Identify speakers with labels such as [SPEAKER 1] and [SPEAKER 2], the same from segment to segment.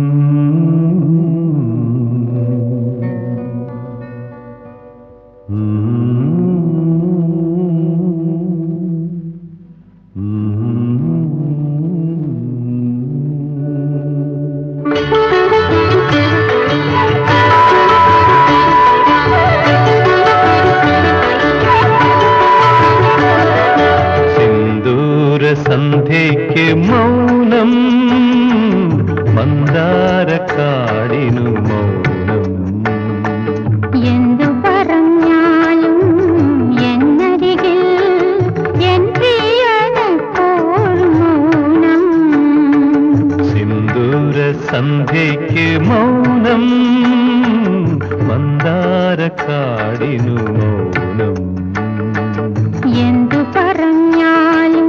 [SPEAKER 1] സന്ധ്യയ്ക്ക് മൗനം മന്ദാരക്കാടിനു മൗനം
[SPEAKER 2] എന്തു പറഞ്ഞാലും എന്നരികിൽ എൻ പ്രിയനെപ്പോഴും മൗനം
[SPEAKER 1] സിന്ദൂര സന്ധ്യയ്ക്ക് മൗനം മന്ദാരക്കാടിനു മൗനം
[SPEAKER 2] എന്തു പറഞ്ഞാലും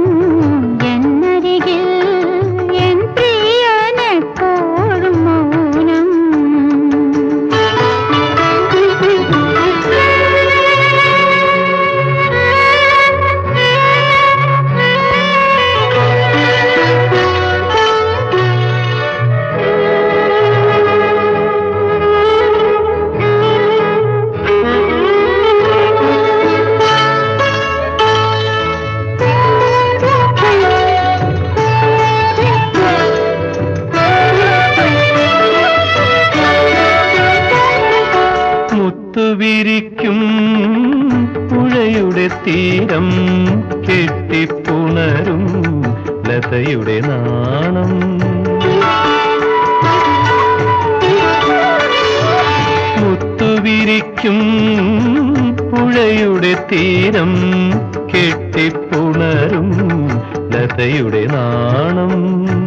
[SPEAKER 1] വിരിക്കും പുഴയുടെ തീരം കെട്ടിപ്പുണരും ലതയുടെ നാണം മുത്തുവിരിക്കും പുഴയുടെ തീരം കെട്ടിപ്പുണരും ലതയുടെ നാണം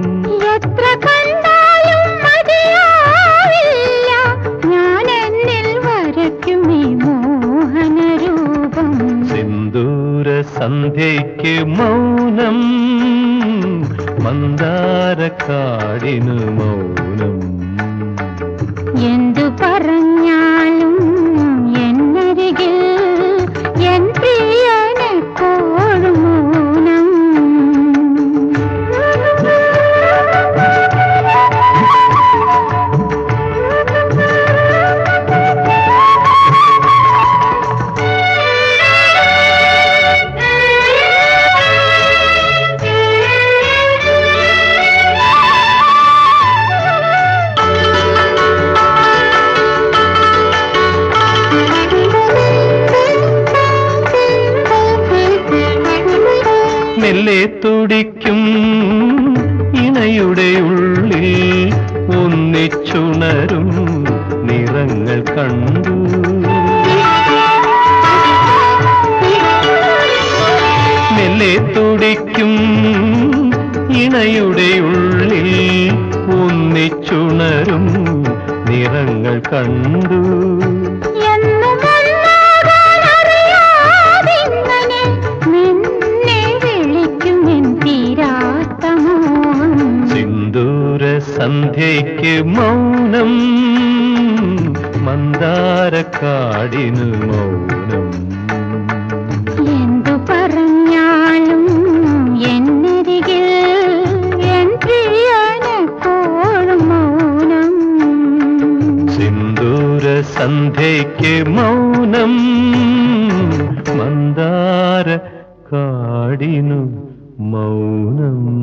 [SPEAKER 1] സിന്ദൂര സന്ധ്യയ്ക്ക് മൗനം മന്ദാരക്കാടിനു മൗനം
[SPEAKER 2] എന്തു പറഞ്ഞാലും എന്നരികിൽ എൻ പ്രിയനെപ്പോഴും മൗനം
[SPEAKER 1] മെല്ലെ തുടിക്കും ഇണയുടെ ഉള്ളിൽ ഒന്നിച്ചുണരും നിറങ്ങൾ കണ്ടു മെല്ലെ തുടിക്കും ഇണയുടെ ഉള്ളിൽ ഒന്നിച്ചുണരും നിറങ്ങൾ കണ്ടു സന്ധ്യയ്ക്ക് മൗനം മന്ദാരക്കാടിനു മൗനം
[SPEAKER 2] എന്തു പറഞ്ഞാലും എന്നരികിൽ എൻ പ്രിയനെപ്പോഴും മൗനം
[SPEAKER 1] സിന്ദൂര സന്ധ്യയ്ക്ക് മൗനം മന്ദാരക്കാടിനു മൗനം